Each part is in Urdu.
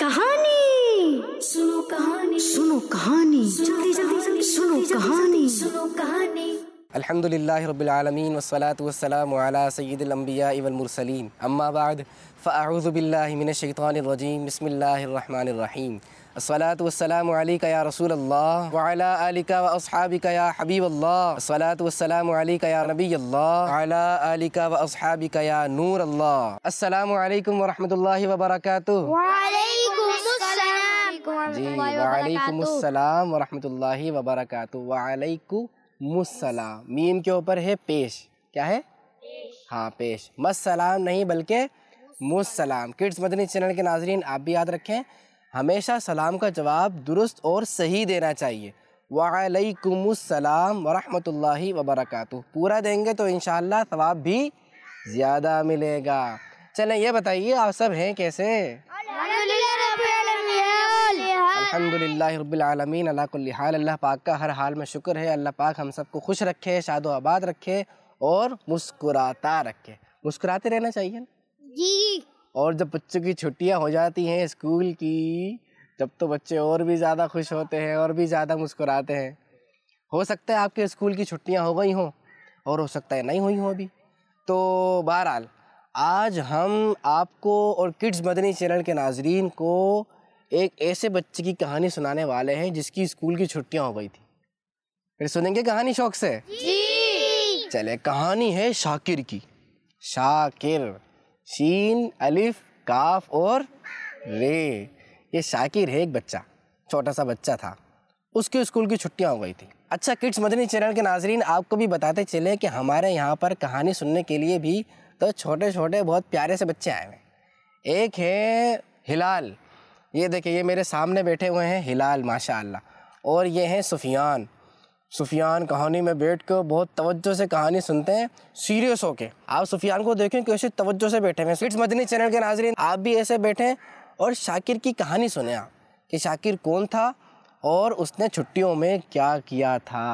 कहानी सुनो, कहानी सुनो, कहानी जल्दी जल्दी जल्दी सुनो, कहानी सुनो, कहानी। अल्हम्दुलिल्लाहि रब्बिल आलमीन वस्सलातु वस्सलामु अला सय्यिदिल अंबियाइ वल मुरसलीन अम्मा बाद फ़अऊज़ु बिल्लाहि मिनश शैतानिर रजीम बिस्मिल्लाहिर रहमानिर रहीम अस्सलातु वस्सलामु अलैका या रसूलल्लाह व अला आलिका व अस्हाबिका या हबीबल्लाह अस्सलातु वस्सलामु अलैका या नबियल्लाह व अला आलिका व अस्हाबिका या नूरल्लाह। अस्सलामु अलैकुम व रहमतुल्लाहि व बरकातुहू। वालेकुमुस्सलाम व रहमतुल्लाहि व बरकातुहू। वालेकुमुस्सलाम मीम के ऊपर है पेश। क्या है? हाँ, पेश। मस्सलाम नहीं बल्कि मुस्सलाम। किड्स मदनी चैनल के नाज़रीन, आप भी याद रखें, हमेशा सलाम का जवाब दुरुस्त और सही देना चाहिए। वालेकुमुस्सलाम व रहमतुल्लाहि व बरकातुहू पूरा देंगे तो इंशाअल्लाह सवाब भी ज़्यादा मिलेगा। चलें, ये बताइए आप सब हैं कैसे? अल्हम्दुलिल्लाहि रब्बिल आलमीन अला कुल्ली हाल। अल्लाह पाक का हर हाल में शुक्र है। अल्लाह पाक हम सबको खुश रखे, शादो आबाद रखे और मुस्कुराता रखे। मुस्कुराते रहना चाहिए जी। और जब बच्चों की छुट्टियां हो जाती हैं स्कूल की, जब तो बच्चे और भी ज़्यादा खुश होते हैं और भी ज़्यादा मुस्कुराते हैं। हो सकता है आपके स्कूल की छुट्टियां हो गई हों और हो सकता है नहीं हुई हों अभी। तो बहरहाल आज हम आपको और किड्स मदनी चैनल के नाजरीन को एक ऐसे बच्चे की कहानी सुनाने वाले हैं जिसकी स्कूल की छुट्टियां हो गई थी। फिर सुनेंगे कहानी शौक से जी। चले, कहानी है शाकिर की। शाकिर, शीन अलिफ काफ और रे। ये शाकिर है एक बच्चा, छोटा सा बच्चा था। उसके स्कूल की छुट्टियां हो गई थी। अच्छा, किड्स मदनी चैनल के नाजरीन, आपको भी बताते चले कि हमारे यहाँ पर कहानी सुनने के लिए भी तो छोटे छोटे बहुत प्यारे से बच्चे आए हैं। एक है हिलाल, ये देखिए, ये मेरे सामने बैठे हुए हैं हिलाल माशाअल्लाह। और ये हैं सुफियान। सुफियान कहानी में बैठ कर बहुत तवज्जो से कहानी सुनते हैं, सीरियस होके। आप सुफियान को देखें कैसे तवज्जो से बैठे हैं। किड्स मदनी चैनल के नाजरीन, आप भी ऐसे बैठें और शाकिर की कहानी सुने आप कि शाकिर कौन था और उसने छुट्टियों में क्या किया था।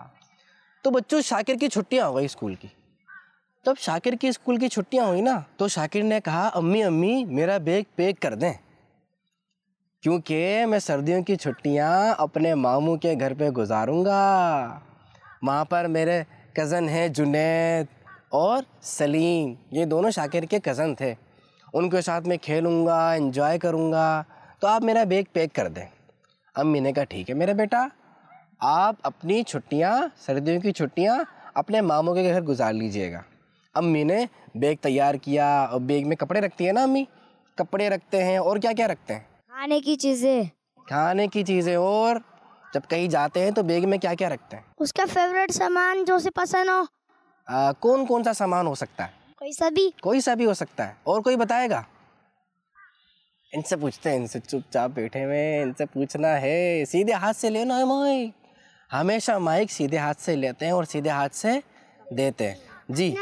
तो बच्चों, शाकिर की छुट्टियाँ हो गई स्कूल की। तब शाकिर की स्कूल की छुट्टियाँ हुई ना, तो शाकिर ने कहा, अम्मी अम्मी मेरा बैग पैक कर दें, क्योंकि मैं सर्दियों की छुट्टियां अपने मामू के घर पे गुजारूंगा। वहाँ पर मेरे कज़न हैं जुनैद और सलीम, ये दोनों शाकिर के कज़न थे। उनके साथ मैं खेलूँगा, एंजॉय करूँगा, तो आप मेरा बैग पैक कर दें। अम्मी ने कहा, ठीक है मेरा बेटा, आप अपनी छुट्टियाँ, सर्दियों की छुट्टियाँ अपने मामू के घर गुजार लीजिएगा। अम्मी ने बैग तैयार किया और बैग में कपड़े रखती है ना अम्मी, कपड़े रखते हैं और क्या क्या रखते हैं? खाने की चीजें। खाने की चीज़ें। और जब कहीं जाते हैं तो बैग में क्या क्या रखते हैं? उसका फेवरेट सामान जो उसे पसंद हो। कौन कौन सा सामान हो सकता है? कोई सा भी हो सकता है। और कोई बताएगा? इनसे पूछते हैं, इनसे चुपचाप बैठे हुए, इनसे पूछना है। सीधे हाथ से लेना है माइक, हमेशा माइक सीधे हाथ से लेते हैं और सीधे हाथ से देते हैं जी।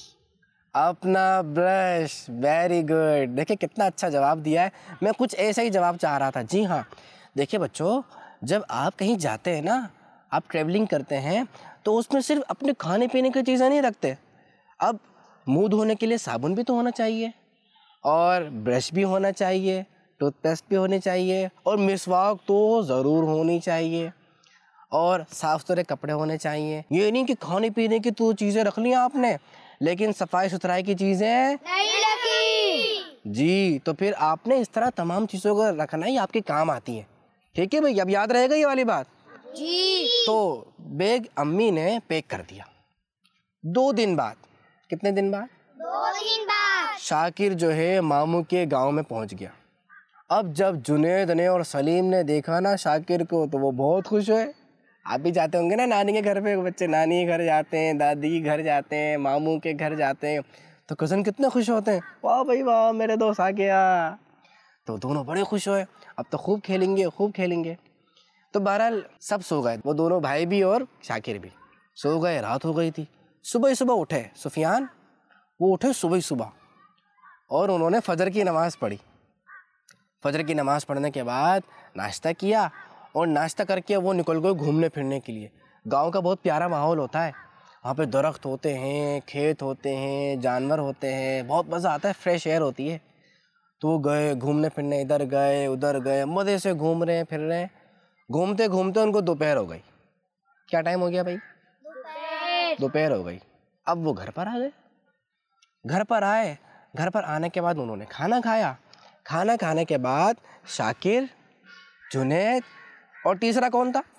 अपना ब्रश। Very good. देखिए कितना अच्छा जवाब दिया है। मैं कुछ ऐसा ही जवाब चाह रहा था। जी हाँ, देखिए बच्चों, जब आप कहीं जाते हैं ना, आप ट्रैवलिंग करते हैं, तो उसमें सिर्फ अपने खाने पीने की चीज़ें नहीं रखते। अब मुंह धोने के लिए साबुन भी तो होना चाहिए, और ब्रश भी होना चाहिए, टूथपेस्ट भी होनी चाहिए, और मिसवाक तो ज़रूर होनी चाहिए, और साफ़ सुथरे कपड़े होने चाहिए। ये नहीं कि खाने पीने की तो चीज़ें रख ली आपने लेकिन सफाई सुथराई की चीज़ें नहीं रखी जी। तो फिर आपने इस तरह तमाम चीज़ों को रखना ही आपके काम आती है। ठीक है भाई, अब याद रहेगा ये वाली बात जी। तो बैग अम्मी ने पैक कर दिया। 2 दिन बाद, कितने दिन बाद? 2 दिन बाद शाकिर जो है मामू के गांव में पहुंच गया। अब जब जुनैद ने और सलीम ने देखा ना शाकिर को, तो वो बहुत खुश हुए। आप भी जाते होंगे ना नानी के घर पे, बच्चे नानी के घर जाते हैं, दादी के घर जाते हैं, मामू के घर जाते हैं, तो कज़न कितने खुश होते हैं, वाह भाई वाह मेरे दोस्त आ गया। तो दोनों बड़े खुश हुए, अब तो खूब खेलेंगे खूब खेलेंगे। तो बहरहाल सब सो गए, वो दोनों भाई भी और शाकिर भी सो गए। रात हो गई थी। सुबह सुबह उठे सुफियान, वो उठे सुबह सुबह और उन्होंने फजर की नमाज़ पढ़ी। फजर की नमाज़ पढ़ने के बाद नाश्ता किया, और नाश्ता करके वो निकल गए घूमने फिरने के लिए। गांव का बहुत प्यारा माहौल होता है, वहाँ पे दरख्त होते हैं, खेत होते हैं, जानवर होते हैं, बहुत मज़ा आता है, फ्रेश एयर होती है। تو وہ گئے گھومنے پھرنے، ادھر گئے ادھر گئے، مزے سے گھوم رہے ہیں پھر رہے ہیں، گھومتے گھومتے ان کو دوپہر ہو گئی۔ کیا ٹائم ہو گیا بھائی؟ دوپہر ہو گئی۔ اب وہ گھر پر آ گئے، گھر پر آئے، گھر پر آنے کے بعد انہوں نے کھانا کھایا، کھانا کھانے کے بعد شاکر، جنید اور تیسرا کون تھا؟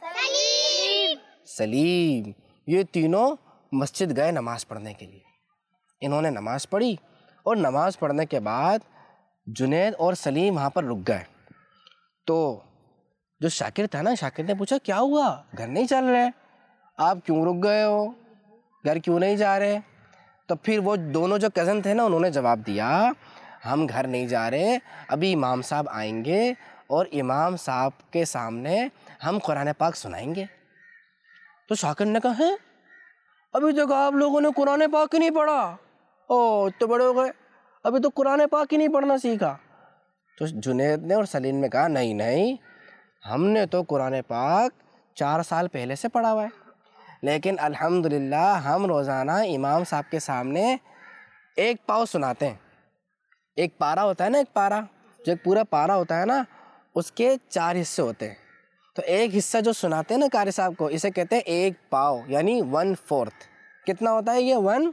سلیم، یہ تینوں مسجد گئے نماز پڑھنے کے لیے۔ انہوں نے نماز پڑھی اور نماز پڑھنے کے بعد جنید اور سلیم وہاں پر رک گئے۔ تو جو شاکر تھا نا، شاکر نے پوچھا کیا ہوا، گھر نہیں چل رہے، آپ کیوں رک گئے ہو، گھر کیوں نہیں جا رہے؟ تو پھر وہ دونوں جو کزن تھے نا، انہوں نے جواب دیا ہم گھر نہیں جا رہے، ابھی امام صاحب آئیں گے اور امام صاحب کے سامنے ہم قرآن پاک سنائیں گے۔ تو شاکر نے کہا ہے ابھی تک آپ لوگوں نے قرآن پاک ہی نہیں پڑھا، تو بڑے ہو گئے، ابھی تو قرآن پاک ہی نہیں پڑھنا سیکھا۔ تو جنید نے اور سلیم نے کہا نہیں نہیں، ہم نے تو قرآن پاک 4 سال پہلے سے پڑھا ہوا ہے، لیکن الحمدللہ ہم روزانہ امام صاحب کے سامنے ایک پاؤ سناتے ہیں۔ ایک پارا ہوتا ہے نا، ایک پارا، جو ایک پورا پارا ہوتا ہے نا، اس کے 4 حصے ہوتے ہیں، تو ایک حصہ جو سناتے ہیں نا قاری صاحب کو، اسے کہتے ہیں ایک پاؤ، یعنی 1/4۔ کتنا ہوتا ہے یہ؟ 1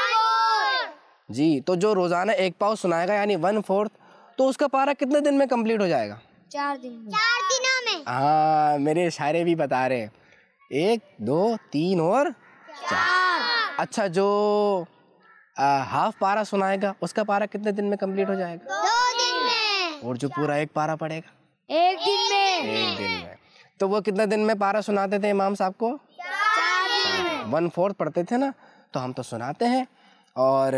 جی۔ تو جو روزانہ ایک پاؤ سنائے گا یعنی 1/4، تو اس کا پارا کتنے دن میں کمپلیٹ ہو جائے گا؟ 4 دنوں میں۔ ہاں، میرے اشارے بھی بتا رہے ہیں، 1 2 3 اور 4۔ اچھا، جو ہاف پارا سنائے گا اس کا پارا کتنے دن میں کمپلیٹ ہو جائے گا؟ 2 دن میں۔ اور جو پورا ایک پارا پڑے گا؟ 1 دن میں۔ 1 دن میں۔ تو وہ کتنے دن میں پارا سناتے تھے امام صاحب کو؟ 4 دن میں۔ 1/4 پڑھتے تھے نا، تو ہم تو سناتے ہیں اور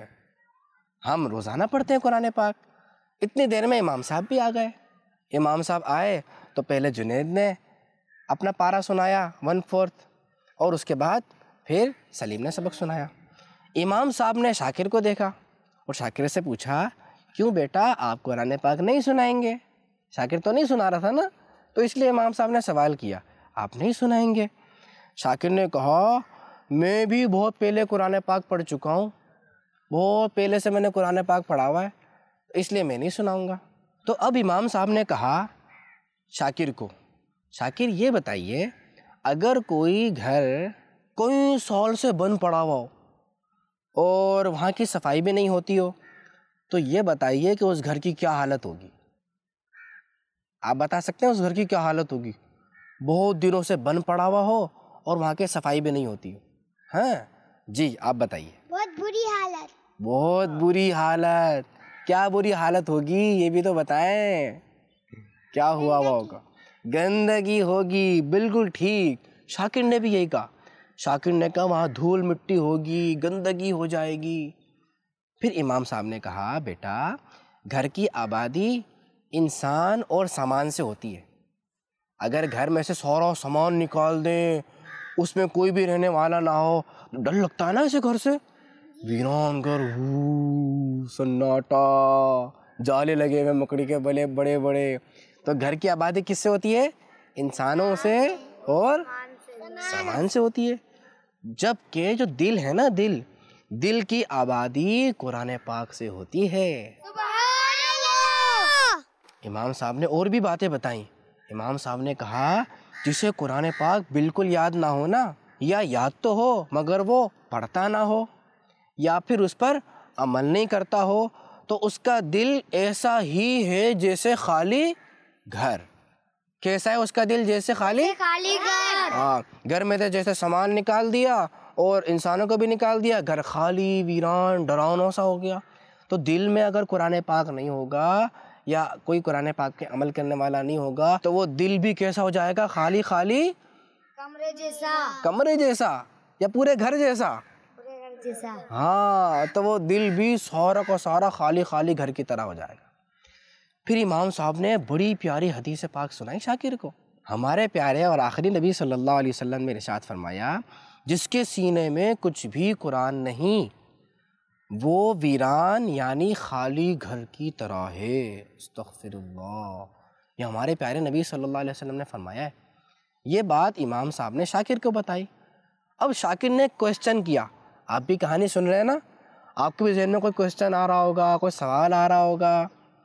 ہم روزانہ پڑھتے ہیں قرآن پاک۔ اتنی دیر میں امام صاحب بھی آ گئے۔ امام صاحب آئے تو پہلے جنید نے اپنا پارا سنایا 1/4، اور اس کے بعد پھر سلیم نے سبق سنایا۔ امام صاحب نے شاکر کو دیکھا اور شاکر سے پوچھا کیوں بیٹا آپ قرآن پاک نہیں سنائیں گے؟ شاکر تو نہیں سنا رہا تھا نا، تو اس لیے امام صاحب نے سوال کیا آپ نہیں سنائیں گے؟ شاکر نے کہا میں بھی بہت پہلے قرآن پاک پڑھ چکا ہوں، بہت پہلے سے میں نے قرآن پاک پڑھا ہوا ہے، اس لیے میں نہیں سناؤں گا۔ تو اب امام صاحب نے کہا شاکر کو، شاکر یہ بتائیے اگر کوئی گھر کوئی سال سے بند پڑا ہوا ہو اور وہاں کی صفائی بھی نہیں ہوتی ہو، تو یہ بتائیے کہ اس گھر کی کیا حالت ہوگی؟ آپ بتا سکتے ہیں اس گھر کی کیا حالت ہوگی؟ بہت دنوں سے بند پڑا ہوا ہو اور وہاں کی صفائی بھی نہیں ہوتی ہو۔ ہاں جی، آپ بتائیے۔ بہت بری حالت۔ بہت بری حالت۔ کیا بری حالت ہوگی یہ بھی تو بتائیں، کیا ہوا ہوگا؟ گندگی ہوگی، بالکل ٹھیک، شاکر نے بھی یہی کہا۔ شاکر نے کہا وہاں دھول مٹی ہوگی، گندگی ہو جائے گی۔ پھر امام صاحب نے کہا بیٹا گھر کی آبادی انسان اور سامان سے ہوتی ہے، اگر گھر میں سے سارا سامان نکال دیں، اس میں کوئی بھی رہنے والا نہ ہو، ڈر لگتا ہے نا ایسے گھر سے، ویران گھر، سناٹا، جالے لگے ہوئے مکڑی کے بلے بڑے بڑے۔ تو گھر کی آبادی کس سے ہوتی ہے؟ انسانوں سے اور سامان سے ہوتی ہے۔ جبکہ جو دل ہے نا، دل کی آبادی قرآن پاک سے ہوتی ہے۔ سبحان اللہ۔ امام صاحب نے اور بھی باتیں بتائیں۔ امام صاحب نے کہا جسے قرآن پاک بالکل یاد نہ ہو نا، یا یاد تو ہو مگر وہ پڑھتا نہ ہو، یا پھر اس پر عمل نہیں کرتا ہو، تو اس کا دل ایسا ہی ہے جیسے خالی گھر۔ کیسا ہے اس کا دل؟ جیسے خالی گھر۔ ہاں، گھر میں سے جیسے سامان نکال دیا اور انسانوں کو بھی نکال دیا، گھر خالی ویران ڈراؤنا سا ہو گیا۔ تو دل میں اگر قرآن پاک نہیں ہوگا یا کوئی قرآن پاک کے عمل کرنے والا نہیں ہوگا، تو وہ دل بھی کیسا ہو جائے گا؟ خالی کمرے جیسا یا پورے گھر جیسا۔ ہاں، تو وہ دل بھی سارا کا سارا خالی گھر کی طرح ہو جائے گا۔ پھر امام صاحب نے بڑی پیاری حدیث پاک سنائی شاکر کو۔ ہمارے پیارے اور آخری نبی صلی اللہ علیہ وسلم نے ارشاد فرمایا جس کے سینے میں کچھ بھی قرآن نہیں وہ ویران یعنی خالی گھر کی طرح ہے۔ استغفر اللہ، یہ ہمارے پیارے نبی صلی اللہ علیہ وسلم نے فرمایا ہے۔ یہ بات امام صاحب نے شاکر کو بتائی۔ اب شاکر نے کوئسچن کیا، آپ بھی کہانی سن رہے ہیں نا، آپ کے بھی ذہن میں کوئی کوئسچن آ رہا ہوگا، کوئی سوال آ رہا ہوگا،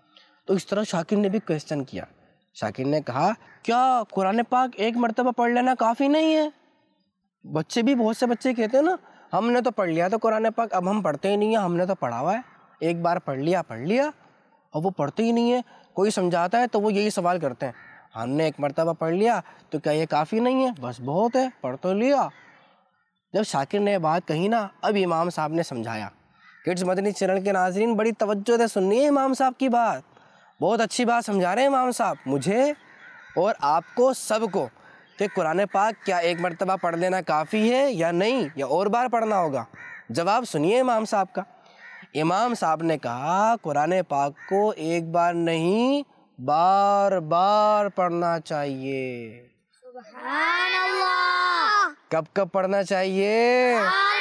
تو اس طرح شاکر نے بھی کویسچن کیا. شاکر نے کہا کیا قرآن پاک ایک مرتبہ پڑھ لینا کافی نہیں ہے؟ بچے بھی بہت سے بچے کہتے ہیں نا ہم نے تو پڑھ لیا تو قرآن پاک اب ہم پڑھتے ہی نہیں ہیں, ہم نے تو پڑھا ہوا ہے, ایک بار پڑھ لیا اور وہ پڑھتے ہی نہیں ہے. کوئی سمجھاتا ہے تو وہ یہی سوال کرتے ہیں ہم نے ایک مرتبہ پڑھ لیا تو کیا یہ کافی نہیں ہے؟ بس بہت ہے, پڑھ تو لیا. جب شاکر نے یہ بات کہی نا, اب امام صاحب نے سمجھایا. کڈس مدنی چینل کے ناظرین بڑی توجہ سے سننی ہے امام صاحب کی بات, بہت اچھی بات سمجھا رہے ہیں امام صاحب مجھے اور آپ کو سب کو, کہ قرآن پاک کیا ایک مرتبہ پڑھ لینا کافی ہے یا نہیں, یا اور بار پڑھنا ہوگا. جواب سنیے امام صاحب کا. امام صاحب نے کہا قرآن پاک کو ایک بار نہیں بار بار پڑھنا چاہیے. سبحان اللہ. کب کب پڑھنا چاہیے؟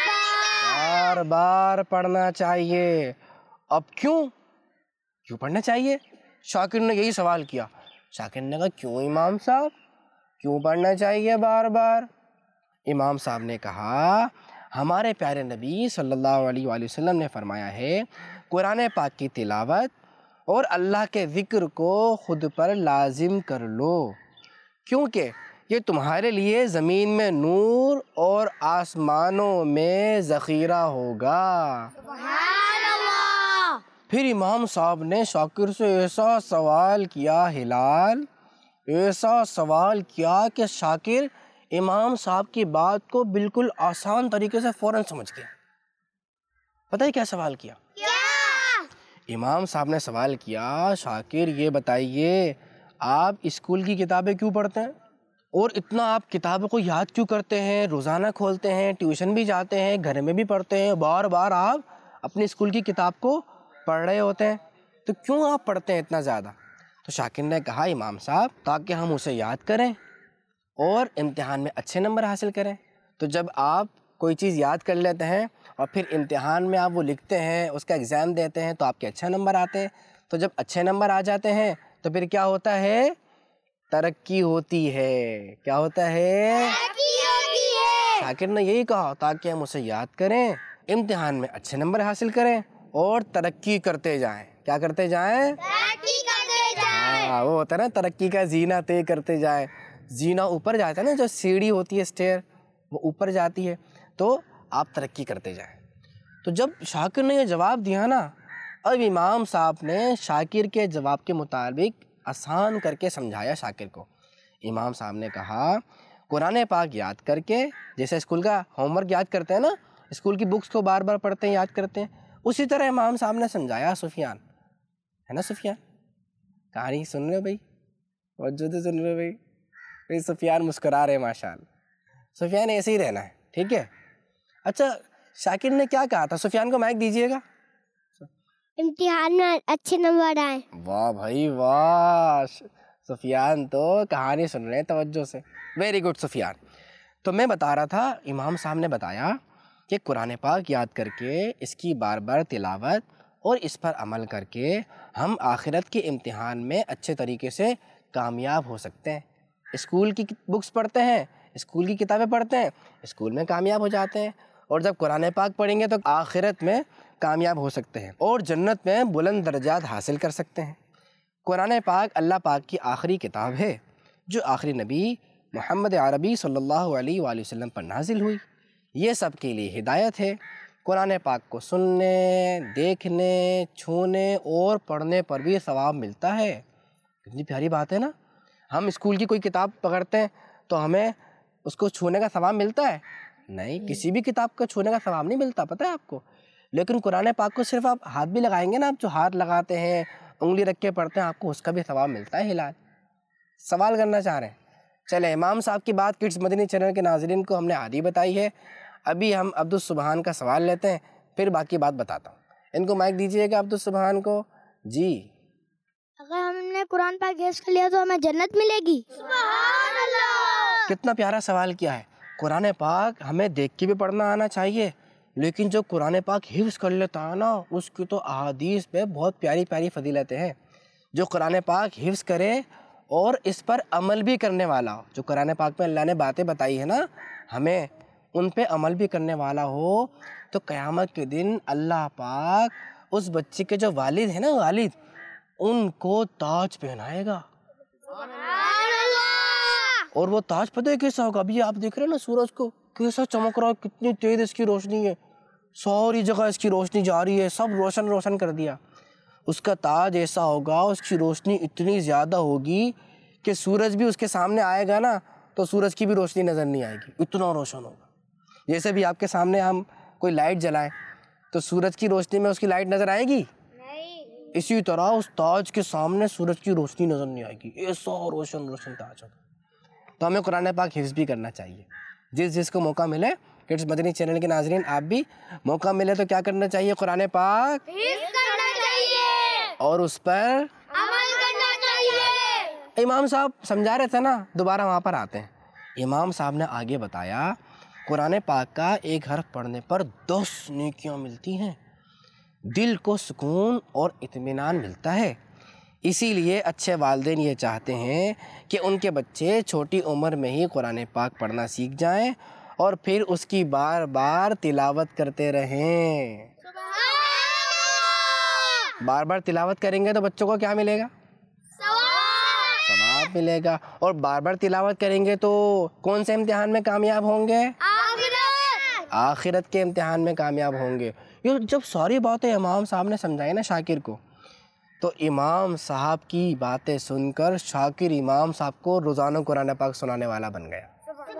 بار بار پڑھنا چاہیے. اب کیوں پڑھنا چاہیے؟ شاکر نے یہی سوال کیا. شاکر نے کہا کیوں امام صاحب, کیوں پڑھنا چاہیے بار بار؟ امام صاحب نے کہا ہمارے پیارے نبی صلی اللہ علیہ وآلہ وسلم نے فرمایا ہے قرآن پاک کی تلاوت اور اللہ کے ذکر کو خود پر لازم کر لو, کیونکہ یہ تمہارے لیے زمین میں نور اور آسمانوں میں ذخیرہ ہوگا. سبحان اللہ. پھر امام صاحب نے شاکر سے ایسا سوال کیا ہلال, ایسا سوال کیا کہ شاکر امام صاحب کی بات کو بالکل آسان طریقے سے فوراً سمجھ گیا. پتہ ہے کیا سوال کیا؟ امام صاحب نے سوال کیا شاکر یہ بتائیے آپ اسکول کی کتابیں کیوں پڑھتے ہیں اور اتنا آپ کتابوں کو یاد کیوں کرتے ہیں, روزانہ کھولتے ہیں, ٹیوشن بھی جاتے ہیں, گھر میں بھی پڑھتے ہیں, بار بار آپ اپنی اسکول کی کتاب کو پڑھ رہے ہوتے ہیں, تو کیوں آپ پڑھتے ہیں اتنا زیادہ؟ تو شاکر نے کہا امام صاحب تاکہ ہم اسے یاد کریں اور امتحان میں اچھے نمبر حاصل کریں. تو جب آپ کوئی چیز یاد کر لیتے ہیں اور پھر امتحان میں آپ وہ لکھتے ہیں, اس کا ایگزام دیتے ہیں تو آپ کے اچھے نمبر آتے ہیں. تو جب اچھے نمبر آ جاتے ہیں تو پھر کیا ہوتا ہے؟ ترقی ہوتی ہے. کیا ہوتا ہے؟ شاکر نے یہی کہا تاکہ ہم اسے یاد کریں, امتحان میں اچھے نمبر حاصل کریں اور ترقی کرتے جائیں. کیا کرتے جائیں؟ ہاں, وہ ہوتا ہے نا ترقی کا زینہ طے کرتے جائیں. زینہ اوپر جاتا ہے نا, جو سیڑھی ہوتی ہے اسٹیئر وہ اوپر جاتی ہے, تو آپ ترقی کرتے جائیں. تو جب شاکر نے یہ جواب دیا نا, اب امام صاحب نے شاکر کے جواب کے مطابق آسان کر کے سمجھایا شاکر کو. امام صاحب نے کہا قرآن پاک یاد کر کے, جیسے اسکول کا ہوم ورک یاد کرتے ہیں نا, اسکول کی بکس کو بار بار پڑھتے ہیں یاد کرتے ہیں, اسی طرح امام صاحب نے سمجھایا. سفیان ہے نا, سفیان کہانی سن رہے ہو بھائی, توجہ سے سن رہے ہو بھائی, سفیان مسکرا رہے ہیں ماشاء اللہ. سفیان ایسے ہی رہنا ہے, ٹھیک ہے. اچھا شاکر نے کیا کہا تھا؟ سفیان کو مائک دیجیے گا. امتحان میں اچھے نمبر آئے. واہ بھائی واہ, سفیان تو کہانی سن رہے ہیں توجہ سے, ویری گڈ سفیان. تو میں بتا رہا تھا امام صاحب نے بتایا کہ قرآن پاک یاد کر کے اس کی بار بار تلاوت اور اس پر عمل کر کے ہم آخرت کے امتحان میں اچھے طریقے سے کامیاب ہو سکتے ہیں. اسکول کی بکس پڑھتے ہیں, اسکول کی کتابیں پڑھتے ہیں, اسکول میں کامیاب ہو جاتے ہیں, اور جب قرآن پاک پڑھیں گے تو آخرت میں کامیاب ہو سکتے ہیں اور جنت میں بلند درجات حاصل کر سکتے ہیں. قرآن پاک اللہ پاک کی آخری کتاب ہے جو آخری نبی محمد عربی صلی اللہ علیہ وآلہ وسلم پر نازل ہوئی. یہ سب کے لیے ہدایت ہے. قرآن پاک کو سننے, دیکھنے, چھونے اور پڑھنے پر بھی ثواب ملتا ہے. کتنی پیاری بات ہے نا. ہم اسکول کی کوئی کتاب پکڑتے ہیں تو ہمیں اس کو چھونے کا ثواب ملتا ہے؟ نہیں, کسی بھی کتاب کا چھونے کا ثواب نہیں ملتا, پتہ ہے آپ کو. لیکن قرآن پاک کو صرف آپ ہاتھ بھی لگائیں گے نا, آپ جو ہاتھ لگاتے ہیں, انگلی رکھ کے پڑھتے ہیں, آپ کو اس کا بھی ثواب ملتا ہے. ہلال سوال کرنا چاہ رہے ہیں. چلیں, امام صاحب کی بات کڈس مدنی چینل کے ناظرین کو ہم نے آدھی بتائی ہے. ابھی ہم عبدالسبحان کا سوال لیتے ہیں, پھر باقی بات بتاتا ہوں. ان کو مائک دیجیے گا عبدالسبحان کو. جی, اگر ہم نے قرآن پاک حفظ کر لیا تو ہمیں جنت ملے گی. سبحان اللہ. کتنا پیارا سوال کیا ہے. قرآن پاک ہمیں دیکھ کے بھی پڑھنا آنا چاہیے, لیکن جو قرآن پاک حفظ کر لیتا ہے نا, اس کی تو احادیث پہ بہت پیاری پیاری فضیلتیں ہیں. جو قرآن پاک حفظ کرے اور اس پر عمل بھی کرنے والا ہو, جو قرآن پاک میں اللہ نے باتیں بتائی ہیں نا ہمیں, ان پہ عمل بھی کرنے والا ہو, تو قیامت کے دن اللہ پاک اس بچے کے جو والد ہیں نا, والد, ان کو تاج پہنائے گا. اور وہ تاج پتہ ہے کیسا ہوگا؟ ابھی آپ دیکھ رہے ہیں نا سورج کو کیسا چمک رہا ہے, کتنی تیز اس کی روشنی ہے, ساری جگہ اس کی روشنی جا رہی ہے, سب روشن روشن کر دیا. اس کا تاج ایسا ہوگا, اس کی روشنی اتنی زیادہ ہوگی کہ سورج بھی اس کے سامنے آئے گا نا تو سورج کی بھی روشنی نظر نہیں آئے گی, اتنا روشن ہوگا. جیسے بھی آپ کے سامنے ہم کوئی لائٹ جلائیں تو سورج کی روشنی میں اس کی لائٹ نظر آئے گی؟ اسی طرح اس تاج کے سامنے سورج کی روشنی نظر نہیں آئے گی, ایسا روشن روشن تاج ہوگا. تو ہمیں قرآن پاک حفظ بھی کرنا چاہیے. جس کو موقع ملے, کڈس مدنی چینل کے ناظرین آپ بھی موقع ملے تو کیا کرنا چاہیے؟ قرآن پاک حفظ کرنا چاہیے اور اس پر عمل کرنا چاہیے. امام صاحب سمجھا رہے تھے نا, دوبارہ وہاں پر آتے ہیں. امام صاحب نے آگے بتایا قرآن پاک کا ایک حرف پڑھنے پر 10 نیکیاں ملتی ہیں, دل کو سکون اور اطمینان ملتا ہے. اسی لیے اچھے والدین یہ چاہتے ہیں کہ ان کے بچے چھوٹی عمر میں ہی قرآن پاک پڑھنا سیکھ جائیں اور پھر اس کی بار بار تلاوت کرتے رہیں. بار بار تلاوت کریں گے تو بچوں کو کیا ملے گا؟ ثواب ملے گا. اور بار بار تلاوت کریں گے تو کون سے امتحان میں کامیاب ہوں گے؟ آخرت کے امتحان میں کامیاب ہوں گے. یہ جب ساری باتیں امام صاحب نے سمجھائی نا شاکر کو, تو امام صاحب کی باتیں سن کر شاکر امام صاحب کو روزانہ قرآن پاک سنانے والا بن گیا.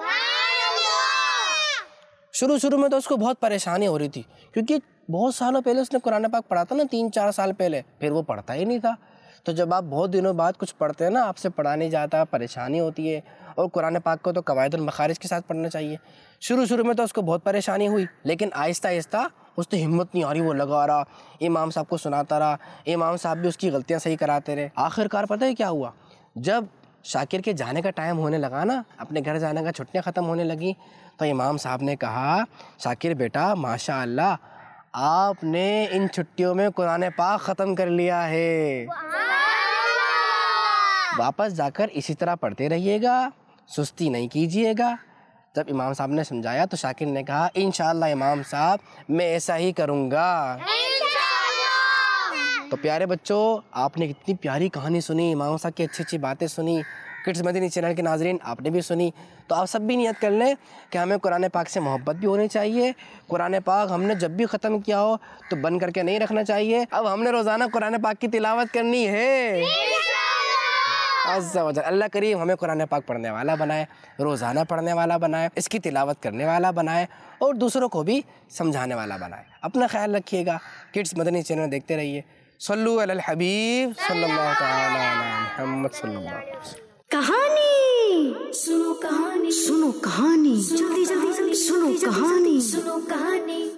شروع میں تو اس کو بہت پریشانی ہو رہی تھی, کیونکہ بہت سالوں پہلے اس نے قرآن پاک پڑھا تھا نا, 3-4 سال پہلے, پھر وہ پڑھتا ہی نہیں تھا. تو جب آپ بہت دنوں بعد کچھ پڑھتے ہیں نا, آپ سے پڑھا نہیں جاتا, پریشانی ہوتی ہے. اور قرآن پاک کو تو قواعد المخارج کے ساتھ پڑھنا چاہیے. شروع میں تو اس کو بہت پریشانی ہوئی, لیکن آہستہ آہستہ اس نے ہمت نہیں آ رہی, وہ لگا رہا, امام صاحب کو سناتا رہا, امام صاحب بھی اس کی غلطیاں صحیح کراتے رہے. آخر کار پتہ ہے کیا ہوا؟ جب شاکر کے جانے کا ٹائم ہونے لگا نا, اپنے گھر جانے کا, چھٹیاں ختم ہونے لگی, تو امام صاحب نے کہا شاکر بیٹا ماشاء اللہ آپ نے ان چھٹیوں میں قرآن پاک ختم کر لیا ہے, واپس جا کر اسی طرح پڑھتے رہیے گا, سستی نہیں کیجیے گا. جب امام صاحب نے سمجھایا تو شاکر نے کہا انشاءاللہ امام صاحب میں ایسا ہی کروں گا. تو پیارے بچوں, آپ نے کتنی پیاری کہانی سنی, امام صاحب کی اچھی باتیں سنی. کڈس مدنی چینل کے ناظرین آپ نے بھی سنی, تو آپ سب بھی نیت کر لیں کہ ہمیں قرآن پاک سے محبت بھی ہونی چاہیے. قرآن پاک ہم نے جب بھی ختم کیا ہو تو بند کر کے نہیں رکھنا چاہیے. اب ہم نے روزانہ قرآن پاک کی تلاوت کرنی ہے. عز و جل اللہ کریم ہمیں قرآن پاک پڑھنے والا بنائے, روزانہ پڑھنے والا بنائے, اس کی تلاوت کرنے والا بنائے, اور دوسروں کو بھی سمجھانے والا بنائے. اپنا خیال رکھیے گا. کڈس مدنی چینل دیکھتے رہیے. صلو علی الحبیب صلی اللہ تعالی علی محمد صلی اللہ علیہ وسلم. کہانی سنو, کہانی سنو, کہانی جلدی سنو, کہانی